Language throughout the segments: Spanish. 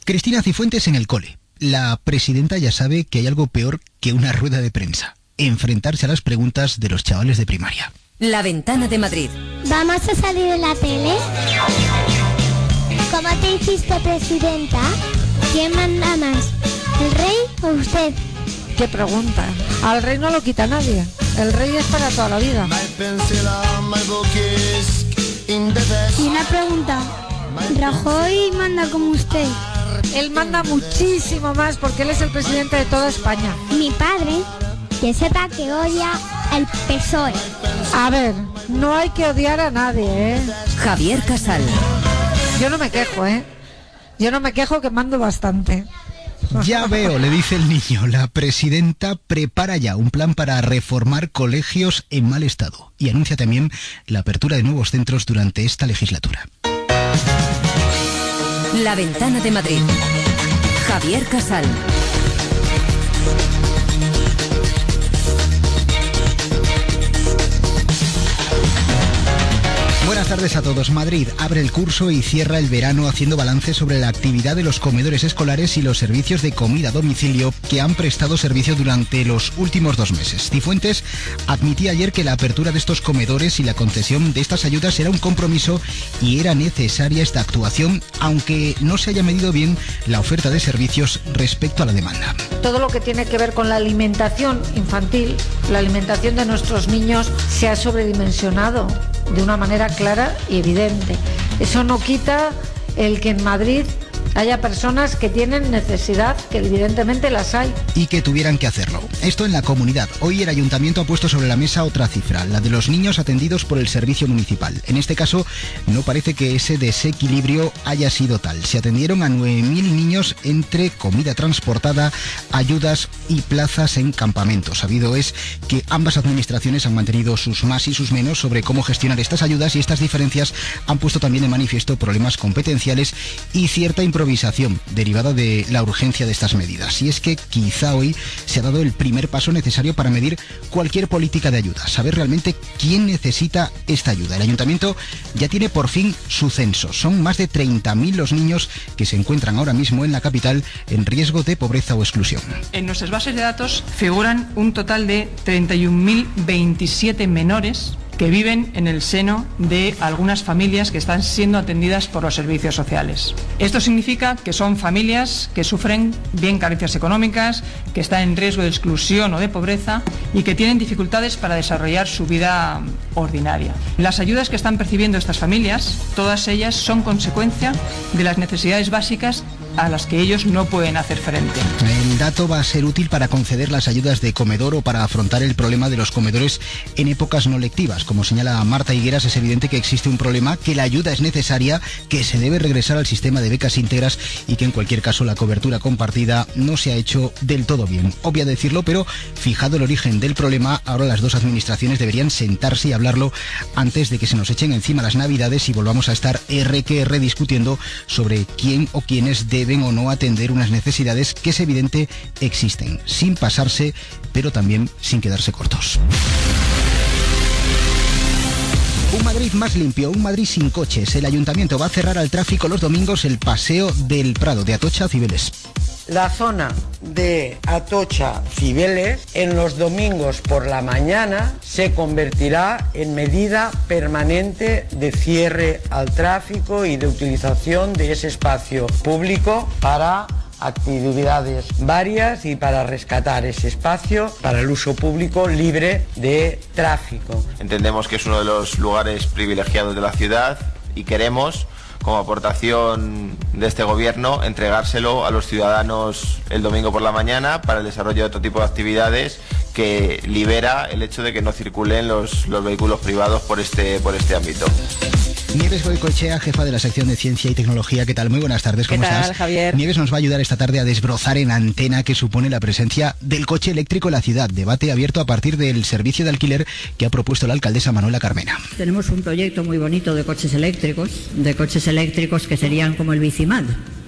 Cristina Cifuentes en el cole. La presidenta ya sabe que hay algo peor que una rueda de prensa: enfrentarse a las preguntas de los chavales de primaria. La Ventana de Madrid. ¿Vamos a salir en la tele? ¿Cómo te hiciste presidenta? ¿Quién manda más, el rey o usted? ¿Qué pregunta? Al rey no lo quita nadie. El rey es para toda la vida. Y una pregunta: ¿Rajoy manda como usted? Él manda muchísimo más porque él es el presidente de toda España. Mi padre, que sepa que odia el PSOE. A ver, no hay que odiar a nadie, ¿eh? Javier Casal. Yo no me quejo, ¿eh? Yo no me quejo, que mando bastante. Ya veo, le dice el niño. La presidenta prepara ya un plan para reformar colegios en mal estado y anuncia también la apertura de nuevos centros durante esta legislatura. La Ventana de Madrid. Javier Casal. Buenas tardes a todos. Madrid abre el curso y cierra el verano haciendo balance sobre la actividad de los comedores escolares y los servicios de comida a domicilio que han prestado servicio durante los últimos 2 meses. Cifuentes admitía ayer que la apertura de estos comedores y la concesión de estas ayudas era un compromiso y era necesaria esta actuación, aunque no se haya medido bien la oferta de servicios respecto a la demanda. Todo lo que tiene que ver con la alimentación infantil, la alimentación de nuestros niños, se ha sobredimensionado de una manera clara y evidente. Eso no quita el que en Madrid haya personas que tienen necesidad, que evidentemente las hay. Y que tuvieran que hacerlo. Esto en la comunidad. Hoy el ayuntamiento ha puesto sobre la mesa otra cifra, la de los niños atendidos por el servicio municipal. En este caso, no parece que ese desequilibrio haya sido tal. Se atendieron a 9.000 niños entre comida transportada, ayudas y plazas en campamentos. Sabido es que ambas administraciones han mantenido sus más y sus menos sobre cómo gestionar estas ayudas, y estas diferencias han puesto también de manifiesto problemas competenciales y cierta improvisación derivada de la urgencia de estas medidas. Y es que quizá hoy se ha dado el primer paso necesario para medir cualquier política de ayuda, saber realmente quién necesita esta ayuda. El ayuntamiento ya tiene por fin su censo. Son más de 30.000 los niños que se encuentran ahora mismo en la capital en riesgo de pobreza o exclusión. En nuestras bases de datos figuran un total de 31.027 menores que viven en el seno de algunas familias que están siendo atendidas por los servicios sociales. Esto significa que son familias que sufren bien carencias económicas, que están en riesgo de exclusión o de pobreza y que tienen dificultades para desarrollar su vida ordinaria. Las ayudas que están percibiendo estas familias, todas ellas son consecuencia de las necesidades básicas a las que ellos no pueden hacer frente. El dato va a ser útil para conceder las ayudas de comedor o para afrontar el problema de los comedores en épocas no lectivas. Como señala Marta Higueras, es evidente que existe un problema, que la ayuda es necesaria, que se debe regresar al sistema de becas íntegras y que en cualquier caso la cobertura compartida no se ha hecho del todo bien. Obvia decirlo, pero fijado el origen del problema, ahora las dos administraciones deberían sentarse y hablarlo antes de que se nos echen encima las navidades y volvamos a estar R discutiendo sobre quién o quiénes deben o no atender unas necesidades que es evidente existen, sin pasarse, pero también sin quedarse cortos. Un Madrid más limpio, un Madrid sin coches. El ayuntamiento va a cerrar al tráfico los domingos el paseo del Prado, de Atocha a Cibeles. La zona de Atocha Cibeles en los domingos por la mañana se convertirá en medida permanente de cierre al tráfico y de utilización de ese espacio público para actividades varias y para rescatar ese espacio para el uso público libre de tráfico. Entendemos que es uno de los lugares privilegiados de la ciudad y queremos, como aportación de este gobierno, entregárselo a los ciudadanos el domingo por la mañana para el desarrollo de otro tipo de actividades que libera el hecho de que no circulen los vehículos privados por este ámbito. Nieves Goicoechea, jefa de la sección de Ciencia y Tecnología. ¿Qué tal? Muy buenas tardes, ¿cómo estás? ¿Qué tal, Javier? Nieves nos va a ayudar esta tarde a desbrozar en antena qué supone la presencia del coche eléctrico en la ciudad. Debate abierto a partir del servicio de alquiler que ha propuesto la alcaldesa Manuela Carmena. Tenemos un proyecto muy bonito de coches eléctricos que serían como el Bicimad.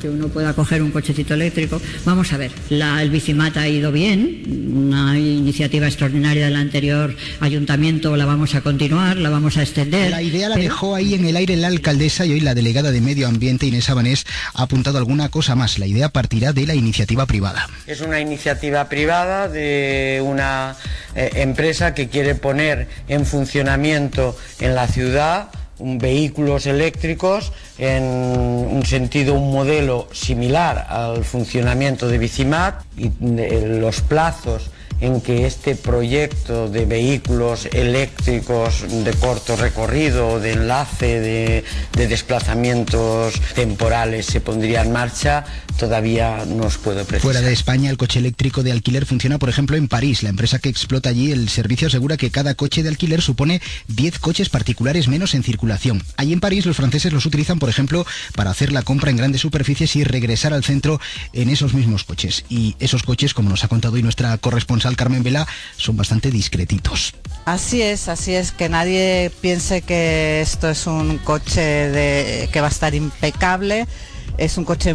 que uno pueda coger un cochecito eléctrico. Vamos a ver, el Bicimat ha ido bien, una iniciativa extraordinaria del anterior ayuntamiento, la vamos a continuar, la vamos a extender. La idea la dejó ahí en el aire la alcaldesa y hoy la delegada de Medio Ambiente, Inés Abanés, ha apuntado alguna cosa más. La idea partirá de la iniciativa privada. Es una iniciativa privada de una empresa que quiere poner en funcionamiento en la ciudad vehículos eléctricos en un sentido, un modelo similar al funcionamiento de Bicimat, y los plazos en que este proyecto de vehículos eléctricos de corto recorrido, de enlace, de desplazamientos temporales se pondría en marcha, todavía no os puedo precisar. Fuera de España, el coche eléctrico de alquiler funciona, por ejemplo, en París. La empresa que explota allí el servicio asegura que cada coche de alquiler supone 10 coches particulares menos en circulación. Allí en París los franceses los utilizan, por ejemplo, para hacer la compra en grandes superficies y regresar al centro en esos mismos coches. Y esos coches, como nos ha contado hoy nuestra corresponsal Carmen Vela, son bastante discretitos. Así es, que nadie piense que esto es un coche que va a estar impecable. Es un coche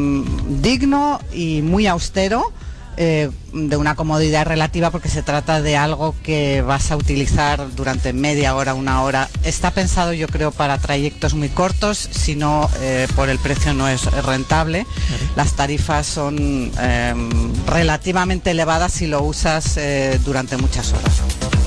digno y muy austero, de una comodidad relativa, porque se trata de algo que vas a utilizar durante media hora, una hora. Está pensado, yo creo, para trayectos muy cortos, si no, por el precio no es rentable. Las tarifas son relativamente elevadas si lo usas durante muchas horas.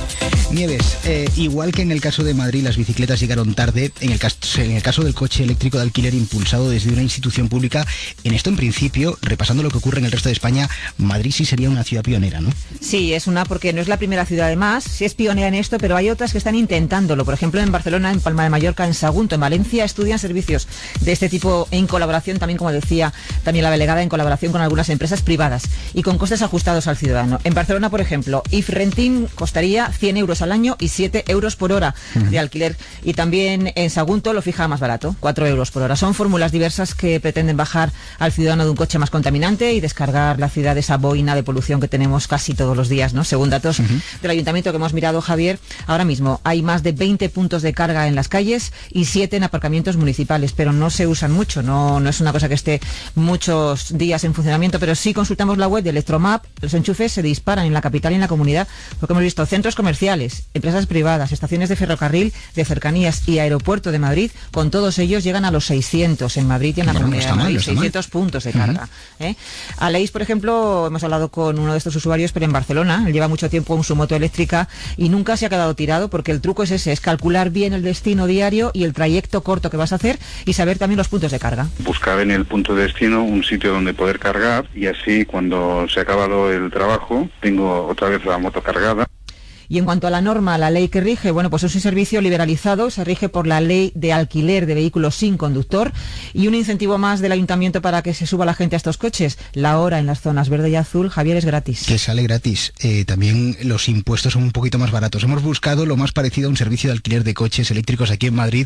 Nieves, igual que en el caso de Madrid las bicicletas llegaron tarde, en el caso del coche eléctrico de alquiler impulsado desde una institución pública, en esto en principio, repasando lo que ocurre en el resto de España, Madrid sí sería una ciudad pionera, ¿no? Sí, es una, porque no es la primera ciudad además, sí es pionera en esto, pero hay otras que están intentándolo. Por ejemplo, en Barcelona, en Palma de Mallorca, en Sagunto, en Valencia, estudian servicios de este tipo en colaboración, también, como decía también la delegada, en colaboración con algunas empresas privadas y con costes ajustados al ciudadano. En Barcelona, por ejemplo, Ifrentin costaría 100 euros al año y 7 euros por hora de alquiler, y también en Sagunto lo fija más barato, 4 euros por hora. Son fórmulas diversas que pretenden bajar al ciudadano de un coche más contaminante y descargar la ciudad de esa boina de polución que tenemos casi todos los días, ¿no? Según datos del ayuntamiento que hemos mirado, Javier, ahora mismo hay más de 20 puntos de carga en las calles y 7 en aparcamientos municipales, pero no se usan mucho, no es una cosa que esté muchos días en funcionamiento, pero sí consultamos la web de Electromap, los enchufes se disparan en la capital y en la comunidad, porque hemos visto centros comerciales, empresas privadas, estaciones de ferrocarril, de cercanías y aeropuerto de Madrid, con todos ellos llegan a los 600 en Madrid y en la comunidad de Madrid, 600 puntos de carga. Aleix, por ejemplo, hemos hablado con uno de estos usuarios, pero en Barcelona, él lleva mucho tiempo en su moto eléctrica y nunca se ha quedado tirado, porque el truco es ese, es calcular bien el destino diario y el trayecto corto que vas a hacer y saber también los puntos de carga. Buscar en el punto de destino un sitio donde poder cargar, y así cuando se ha acabado el trabajo tengo otra vez la moto cargada. Y en cuanto a la norma, la ley que rige, bueno, pues es un servicio liberalizado, se rige por la ley de alquiler de vehículos sin conductor, y un incentivo más del ayuntamiento para que se suba la gente a estos coches. La hora en las zonas verde y azul, Javier, es gratis. Que sale gratis. También los impuestos son un poquito más baratos. Hemos buscado lo más parecido a un servicio de alquiler de coches eléctricos aquí en Madrid.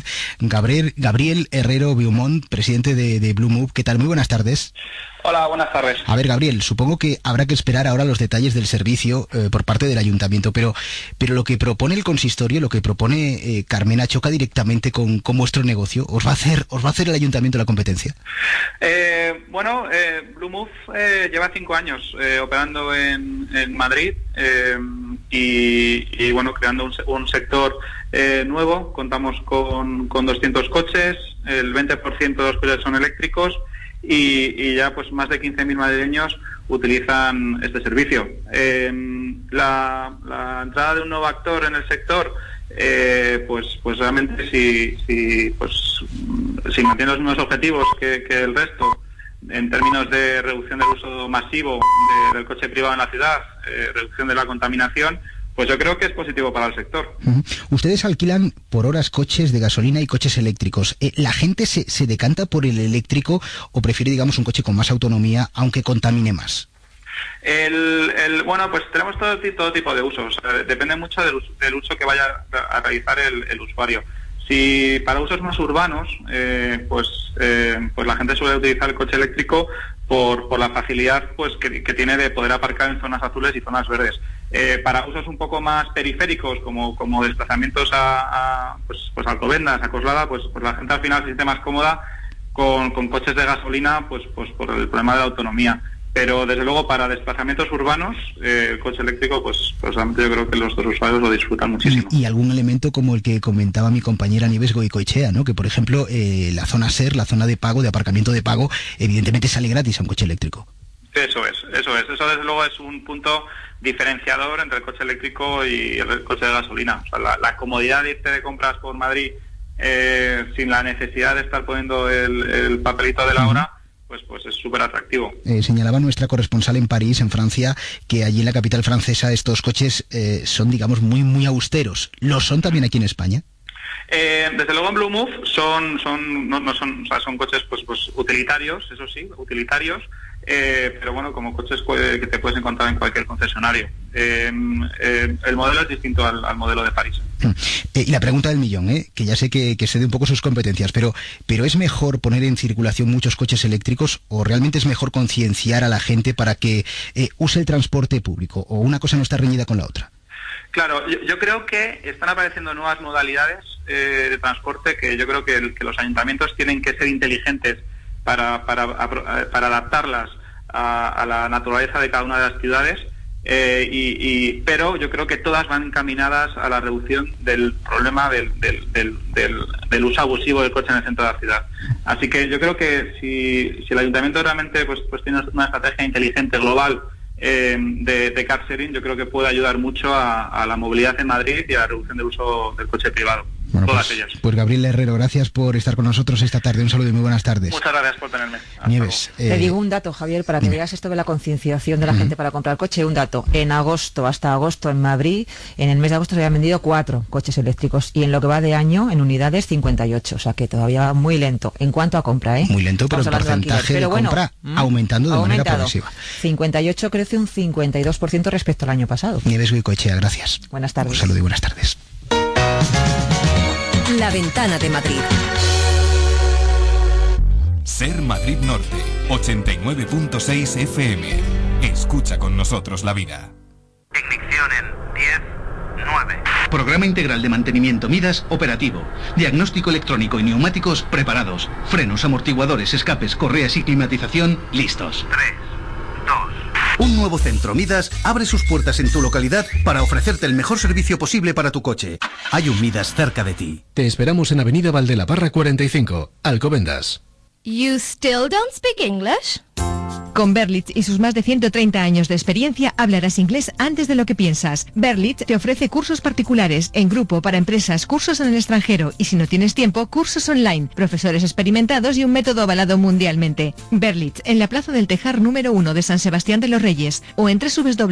Gabriel Herrero Beaumont, presidente de Blue Move. ¿Qué tal? Muy buenas tardes. Hola, buenas tardes. A ver, Gabriel, supongo que habrá que esperar ahora los detalles del servicio por parte del ayuntamiento, pero lo que propone el consistorio, lo que propone Carmena, choca directamente con vuestro negocio. ¿Os va a hacer el ayuntamiento la competencia? Blue Move lleva 5 años operando en Madrid y creando un sector nuevo. Contamos con 200 coches, el 20% de los coches son eléctricos, y ya pues más de 15.000 madrileños utilizan este servicio. La entrada de un nuevo actor en el sector, pues realmente si mantiene los mismos objetivos que el resto, en términos de reducción del uso masivo del coche privado en la ciudad, reducción de la contaminación, pues yo creo que es positivo para el sector. Ustedes alquilan por horas coches de gasolina y coches eléctricos. ¿La gente se decanta por el eléctrico o prefiere, digamos, un coche con más autonomía, aunque contamine más? Pues tenemos todo tipo de usos. Depende mucho del uso que vaya a realizar el usuario. Si para usos más urbanos, pues la gente suele utilizar el coche eléctrico por la facilidad pues que tiene de poder aparcar en zonas azules y zonas verdes. Para usos un poco más periféricos, como desplazamientos a Alcobendas, a Coslada, pues la gente al final se siente más cómoda con coches de gasolina, pues por el problema de la autonomía. Pero desde luego para desplazamientos urbanos, el coche eléctrico, pues yo creo que los dos usuarios lo disfrutan muchísimo. Y algún elemento como el que comentaba mi compañera Nieves Goicoechea, ¿no? Que por ejemplo la zona SER, la zona de pago, de aparcamiento de pago, evidentemente sale gratis a un coche eléctrico. Eso desde luego es un punto diferenciador entre el coche eléctrico y el coche de gasolina. O sea, la comodidad de irte de compras por Madrid sin la necesidad de estar poniendo el papelito de la hora, pues es súper atractivo. Señalaba nuestra corresponsal en París, en Francia, que allí en la capital francesa estos coches son, digamos, muy, muy austeros. ¿Lo son también aquí en España? Desde luego en Blue Move son coches pues utilitarios, eso sí, utilitarios, pero bueno, como coches que te puedes encontrar en cualquier concesionario. El modelo es distinto al modelo de París. Y la pregunta del millón, que ya sé que excede un poco sus competencias, pero ¿es mejor poner en circulación muchos coches eléctricos o realmente es mejor concienciar a la gente para que use el transporte público, o una cosa no está reñida con la otra? Claro, yo creo que están apareciendo nuevas modalidades de transporte que yo creo que los ayuntamientos tienen que ser inteligentes para adaptarlas a la naturaleza de cada una de las ciudades, pero yo creo que todas van encaminadas a la reducción del problema del uso abusivo del coche en el centro de la ciudad. Así que yo creo que si el ayuntamiento realmente pues tiene una estrategia inteligente global de car sharing, yo creo que puede ayudar mucho a la movilidad en Madrid y a la reducción del uso del coche privado. Bueno, todas ellas. Pues Gabriel Herrero, gracias por estar con nosotros esta tarde. Un saludo y muy buenas tardes. Muchas gracias por tenerme. Nieves. Te digo un dato, Javier, para que veas esto de la concienciación de la gente para comprar coche. Un dato. En agosto, hasta agosto en Madrid, en el mes de agosto se habían vendido 4 coches eléctricos y en lo que va de año, en unidades, 58. O sea que todavía va muy lento en cuanto a compra, Muy lento, pero el porcentaje de compra aumentando de manera progresiva. 58 crece un 52% respecto al año pasado. Nieves Goicoechea, gracias. Buenas tardes. Un saludo y buenas tardes. La Ventana de Madrid. Ser Madrid Norte, 89.6 FM. Escucha con nosotros la vida. Ignición en 10, 9. Programa integral de mantenimiento Midas operativo. Diagnóstico electrónico y neumáticos preparados. Frenos, amortiguadores, escapes, correas y climatización listos. 3, 2. Un nuevo centro Midas abre sus puertas en tu localidad para ofrecerte el mejor servicio posible para tu coche. Hay un Midas cerca de ti. Te esperamos en Avenida Valdelaparra 45, Alcobendas. You still don't speak English? Con Berlitz y sus más de 130 años de experiencia, hablarás inglés antes de lo que piensas. Berlitz te ofrece cursos particulares, en grupo, para empresas, cursos en el extranjero y, si no tienes tiempo, cursos online, profesores experimentados y un método avalado mundialmente. Berlitz, en la Plaza del Tejar número 1 de San Sebastián de los Reyes, o en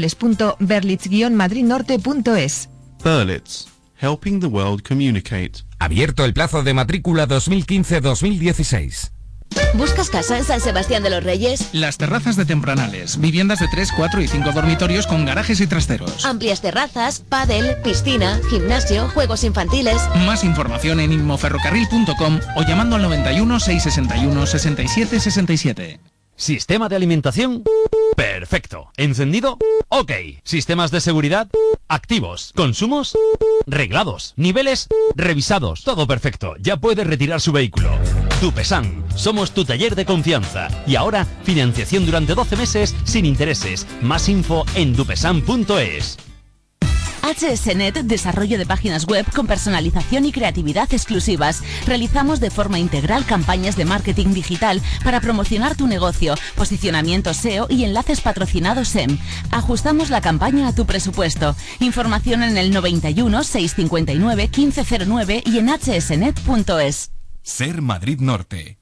www.berlitz-madridnorte.es. Berlitz, helping the world communicate. Abierto el plazo de matrícula 2015-2016. ¿Buscas casa en San Sebastián de los Reyes? Las terrazas de Tempranales, viviendas de 3, 4 y 5 dormitorios con garajes y trasteros. Amplias terrazas, pádel, piscina, gimnasio, juegos infantiles. Más información en inmoferrocarril.com o llamando al 91 661 67 67. ¿Sistema de alimentación? Perfecto. ¿Encendido? Ok. ¿Sistemas de seguridad? Activos. ¿Consumos? Reglados. ¿Niveles? Revisados. Todo perfecto. Ya puede retirar su vehículo. Dupesan. Somos tu taller de confianza. Y ahora, financiación durante 12 meses sin intereses. Más info en dupesan.es. HSNet, desarrollo de páginas web con personalización y creatividad exclusivas. Realizamos de forma integral campañas de marketing digital para promocionar tu negocio, posicionamiento SEO y enlaces patrocinados SEM. Ajustamos la campaña a tu presupuesto. Información en el 91 659 1509 y en hsnet.es. Ser Madrid Norte.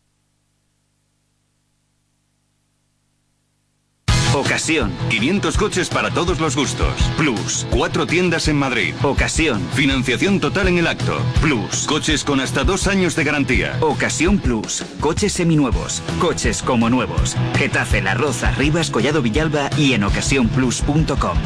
Ocasión. 500 coches para todos los gustos. Plus. 4 tiendas en Madrid. Ocasión. Financiación total en el acto. Plus. Coches con hasta 2 años de garantía. Ocasión Plus. Coches seminuevos. Coches como nuevos. Getafe, La Roza, Rivas, Collado Villalba y en ocasiónplus.com.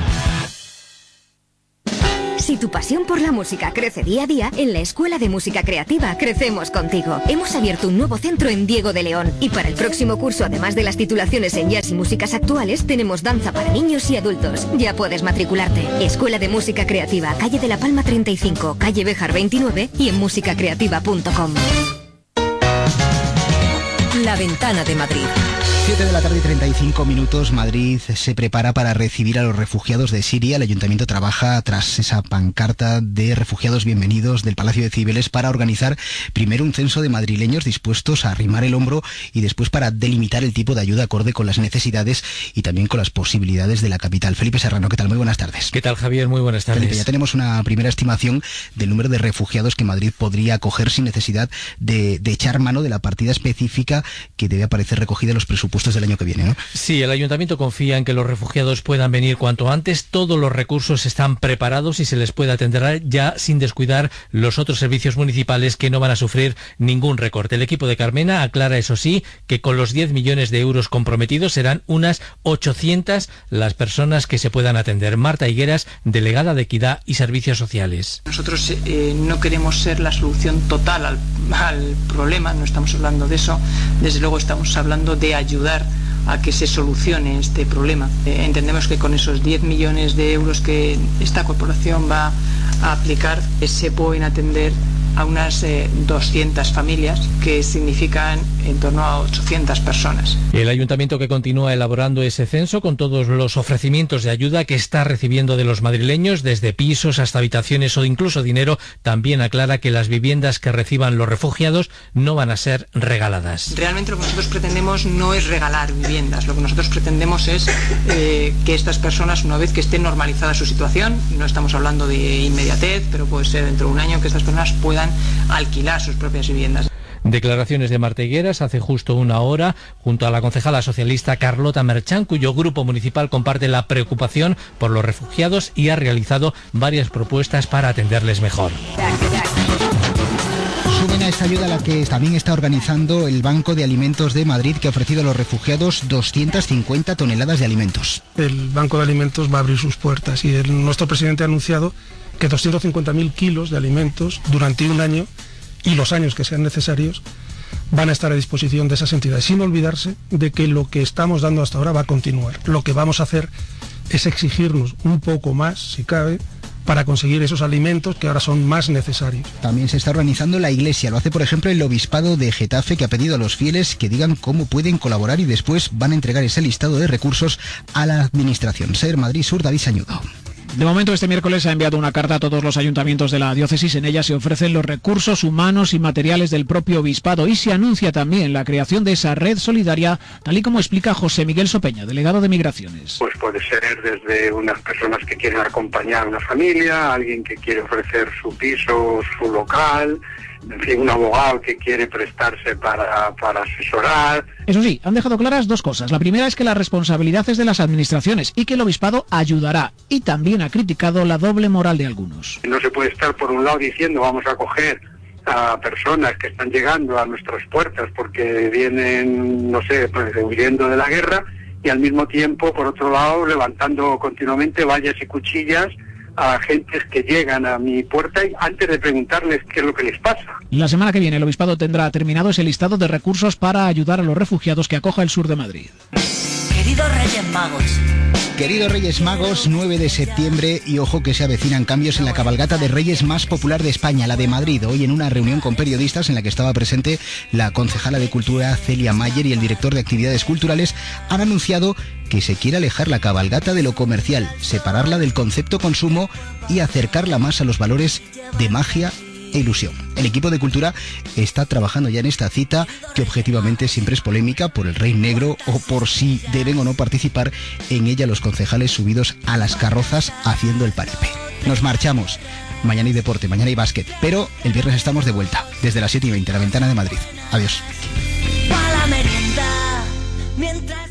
Si tu pasión por la música crece día a día, en la Escuela de Música Creativa crecemos contigo. Hemos abierto un nuevo centro en Diego de León y para el próximo curso, además de las titulaciones en jazz y músicas actuales, tenemos danza para niños y adultos. Ya puedes matricularte. Escuela de Música Creativa, calle de la Palma 35, calle Béjar 29 y en musicacreativa.com. La Ventana de Madrid. 7 de la tarde y 35 minutos. Madrid se prepara para recibir a los refugiados de Siria. El Ayuntamiento trabaja tras esa pancarta de refugiados bienvenidos del Palacio de Cibeles para organizar primero un censo de madrileños dispuestos a arrimar el hombro y después para delimitar el tipo de ayuda acorde con las necesidades y también con las posibilidades de la capital. Felipe Serrano, ¿qué tal? Muy buenas tardes. ¿Qué tal, Javier? Muy buenas tardes. Felipe, ya tenemos una primera estimación del número de refugiados que Madrid podría acoger sin necesidad de echar mano de la partida específica que debe aparecer recogida en los presupuestos del año que viene, ¿no? Sí, el Ayuntamiento confía en que los refugiados puedan venir cuanto antes. Todos los recursos están preparados y se les puede atender ya sin descuidar los otros servicios municipales que no van a sufrir ningún recorte. El equipo de Carmena aclara, eso sí, que con los 10 millones de euros comprometidos serán unas 800 las personas que se puedan atender. Marta Higueras, delegada de Equidad y Servicios Sociales. Nosotros no queremos ser la solución total al problema, no estamos hablando de eso. Desde luego estamos hablando de ayudar a que se solucione este problema. Entendemos que con esos 10 millones de euros que esta corporación va a aplicar se pueden atender a unas 200 familias, que significan en torno a 800 personas. El Ayuntamiento, que continúa elaborando ese censo con todos los ofrecimientos de ayuda que está recibiendo de los madrileños, desde pisos hasta habitaciones o incluso dinero, también aclara que las viviendas que reciban los refugiados no van a ser regaladas. Realmente lo que nosotros pretendemos no es regalar viviendas, lo que nosotros pretendemos es que estas personas, una vez que esté normalizada su situación, no estamos hablando de inmediatez, pero puede ser dentro de un año, que estas personas puedan alquilar sus propias viviendas. Declaraciones de Marta Higueras hace justo una hora junto a la concejala socialista Carlota Merchán, cuyo grupo municipal comparte la preocupación por los refugiados y ha realizado varias propuestas para atenderles mejor. Suben a esta ayuda la que también está organizando el Banco de Alimentos de Madrid, que ha ofrecido a los refugiados 250 toneladas de alimentos. El Banco de Alimentos va a abrir sus puertas y nuestro presidente ha anunciado que 250.000 kilos de alimentos durante un año y los años que sean necesarios van a estar a disposición de esas entidades, sin olvidarse de que lo que estamos dando hasta ahora va a continuar. Lo que vamos a hacer es exigirnos un poco más, si cabe, para conseguir esos alimentos que ahora son más necesarios. También se está organizando la Iglesia. Lo hace, por ejemplo, el Obispado de Getafe, que ha pedido a los fieles que digan cómo pueden colaborar y después van a entregar ese listado de recursos a la Administración. SER Madrid Sur, David Sañudo. De momento, este miércoles ha enviado una carta a todos los ayuntamientos de la diócesis. En ella se ofrecen los recursos humanos y materiales del propio obispado y se anuncia también la creación de esa red solidaria, tal y como explica José Miguel Sopeña, delegado de Migraciones. Pues puede ser desde unas personas que quieren acompañar a una familia, alguien que quiere ofrecer su piso, su local, en fin, un abogado que quiere prestarse para asesorar. Eso sí, han dejado claras dos cosas. La primera es que la responsabilidad es de las administraciones y que el obispado ayudará. Y también ha criticado la doble moral de algunos. No se puede estar por un lado diciendo vamos a acoger a personas que están llegando a nuestras puertas porque vienen, no sé, pues, huyendo de la guerra, y al mismo tiempo, por otro lado, levantando continuamente vallas y cuchillas a gentes que llegan a mi puerta y antes de preguntarles qué es lo que les pasa. La semana que viene el obispado tendrá terminado ese listado de recursos para ayudar a los refugiados que acoja el sur de Madrid. Queridos Reyes Magos. Queridos Reyes Magos, 9 de septiembre y ojo que se avecinan cambios en la cabalgata de Reyes más popular de España, la de Madrid. Hoy en una reunión con periodistas en la que estaba presente la concejala de Cultura Celia Mayer y el director de Actividades Culturales han anunciado que se quiere alejar la cabalgata de lo comercial, separarla del concepto consumo y acercarla más a los valores de magia e ilusión. El equipo de Cultura está trabajando ya en esta cita, que objetivamente siempre es polémica por el Rey Negro o por si deben o no participar en ella los concejales subidos a las carrozas haciendo el paripé. Nos marchamos. Mañana hay deporte, mañana hay básquet, pero el viernes estamos de vuelta, desde las 7:20, La Ventana de Madrid. Adiós. Pa' la merienda, mientras